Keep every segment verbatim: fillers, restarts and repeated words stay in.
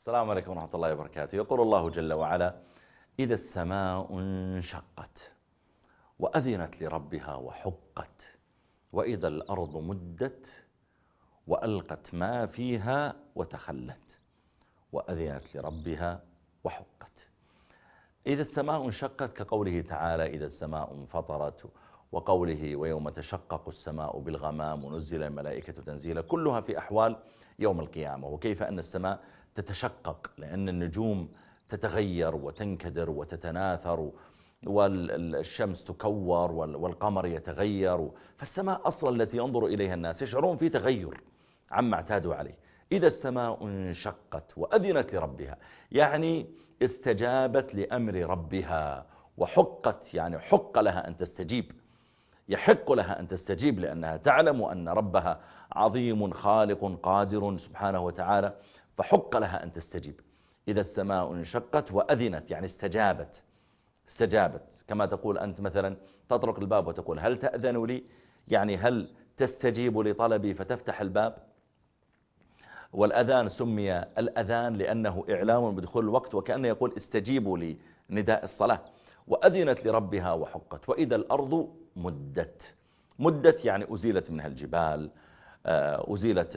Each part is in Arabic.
السلام عليكم ورحمة الله وبركاته. يقول الله جل وعلا: إذا السماء انشقت وأذنت لربها وحقت وإذا الأرض مدت وألقت ما فيها وتخلت وأذنت لربها وحقت. إذا السماء انشقت كقوله تعالى: إذا السماء انفطرت، وقوله: ويوم تشقق السماء بالغمام ونزل الملائكة تنزيلا، كلها في أحوال يوم القيامة، وكيف أن السماء تتشقق لأن النجوم تتغير وتنكدر وتتناثر والشمس تكور والقمر يتغير، فالسماء أصلا التي ينظر إليها الناس يشعرون في تغير عما اعتادوا عليه. إذا السماء انشقت وأذنت لربها يعني استجابت لأمر ربها، وحقت يعني حق لها أن تستجيب، يحق لها أن تستجيب لأنها تعلم أن ربها عظيم خالق قادر سبحانه وتعالى، فحق لها أن تستجيب. إذا السماء انشقت وأذنت يعني استجابت استجابت كما تقول أنت مثلا تطرق الباب وتقول: هل تأذن لي؟ يعني هل تستجيب لطلبي فتفتح الباب. والأذان سمي الأذان لأنه إعلام بدخول الوقت، وكأنه يقول: استجيبوا لي نداء الصلاة. وأذنت لربها وحقت وإذا الأرض مدت. مدت يعني أزيلت منها الجبال، أزيلت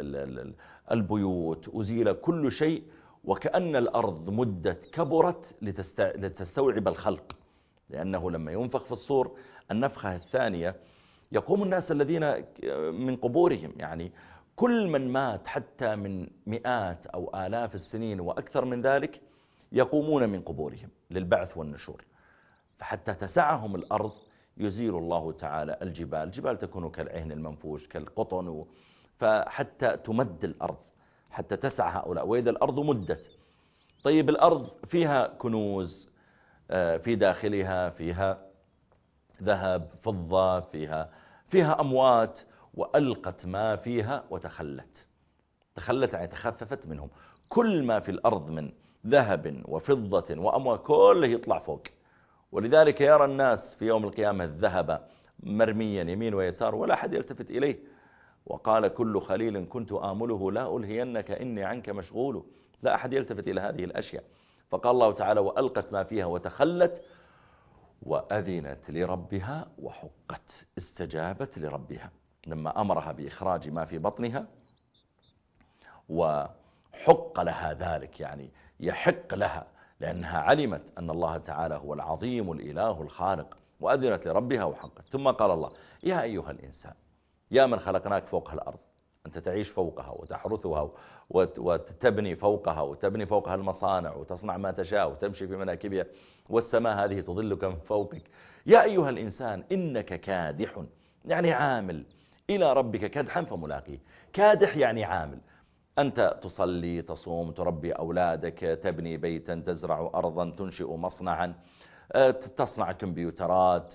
البيوت، أزيل كل شيء، وكأن الأرض مدت كبرت لتستوعب الخلق، لأنه لما ينفخ في الصور النفخة الثانية يقوم الناس الذين من قبورهم، يعني كل من مات حتى من مئات أو آلاف السنين وأكثر من ذلك يقومون من قبورهم للبعث والنشور. فحتى تسعهم الأرض يزيل الله تعالى الجبال، الجبال تكون كالعهن المنفوش كالقطن، فحتى تمد الأرض حتى تسع هؤلاء. وإذا الأرض مدت، طيب الأرض فيها كنوز، في داخلها فيها ذهب فضة، فيها فيها أموات، وألقت ما فيها وتخلت. تخلت يعني تخففت منهم. كل ما في الأرض من ذهب وفضة وأموال كله يطلع فوق. ولذلك يرى الناس في يوم القيامة الذهب مرميا يمين ويسار ولا أحد يلتفت إليه. وقال: كل خليل كنت آمله لا ألهينك إني عنك مشغول. لا أحد يلتفت إلى هذه الأشياء. فقال الله تعالى: وألقت ما فيها وتخلت وأذنت لربها وحقت. استجابت لربها لما أمرها بإخراج ما في بطنها، وحق لها ذلك يعني يحق لها، لأنها علمت أن الله تعالى هو العظيم الإله الخالق. وأذنت لربها وحقت. ثم قال الله: يا أيها الإنسان، يا من خلقناك فوق الأرض، أنت تعيش فوقها وتحرثها وتبني فوقها وتبني فوقها المصانع وتصنع ما تشاء وتمشي في مناكبها، والسماء هذه تظلك من فوقك. يا أيها الإنسان إنك كادح يعني عامل إلى ربك كدحا فملاقيه. كادح يعني عامل. أنت تصلي، تصوم، تربي أولادك، تبني بيتا، تزرع أرضا، تنشئ مصنعا، تصنع كمبيوترات،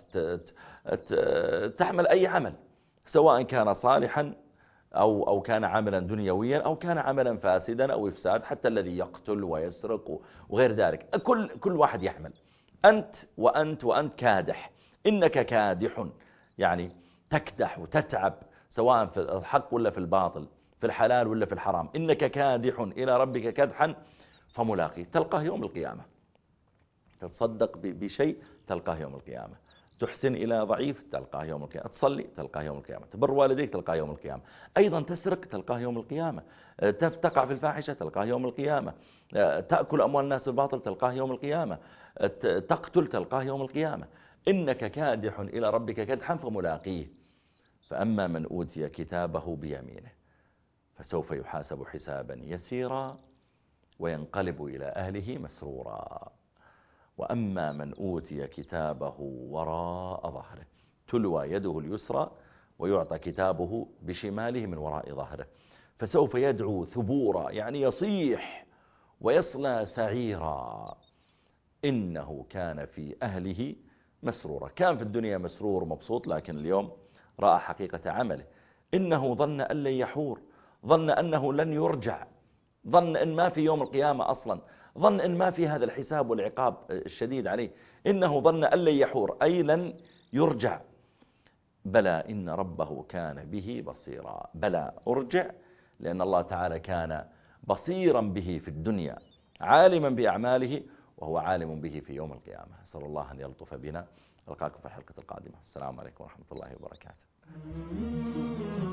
تعمل أي عمل، سواء كان صالحا أو أو كان عملا دنيويا أو كان عملا فاسدا أو إفساد، حتى الذي يقتل ويسرق وغير ذلك، كل كل واحد يعمل. أنت وأنت وأنت كادح. إنك كادح يعني تكدح وتتعب، سواء في الحق ولا في الباطل، في الحلال ولا في الحرام. إنك كادح إلى ربك كدحا فملاقيه. تلقاه يوم القيامة. تتصدق بشيء تلقاه يوم القيامة. تحسن إلى ضعيف تلقاه يوم القيامة. تصلي تلقاه يوم القيامة. تبر والديك تلقاه يوم القيامة. أيضا تسرق تلقاه يوم القيامة. تقع في الفاحشة تلقاه يوم القيامة. تأكل أموال الناس بالباطل تلقاه يوم القيامة. تقتل تلقاه يوم القيامة. إنك كادح إلى ربك كدحا فملاقيه. فأما من أوتي كتابه بيمينه فسوف يحاسب حسابا يسيرا وينقلب إلى أهله مسرورا. وأما من أوتي كتابه وراء ظهره تلوى يده اليسرى ويعطى كتابه بشماله من وراء ظهره فسوف يدعو ثبورا يعني يصيح ويصلى سعيرا إنه كان في أهله مسرورا. كان في الدنيا مسرور مبسوط، لكن اليوم رأى حقيقة عمله. إنه ظن أن لن يحور، ظن أنه لن يرجع، ظن أن ما في يوم القيامة أصلا، ظن أن ما في هذا الحساب والعقاب الشديد عليه. إنه ظن أن لن يحور أي لن يرجع. بلى إن ربه كان به بصيرا. بلى أرجع، لأن الله تعالى كان بصيرا به في الدنيا عالما بأعماله وهو عالم به في يوم القيامة. أسأل الله أن يلطف بنا. ألقاكم في الحلقة القادمة. السلام عليكم ورحمة الله وبركاته.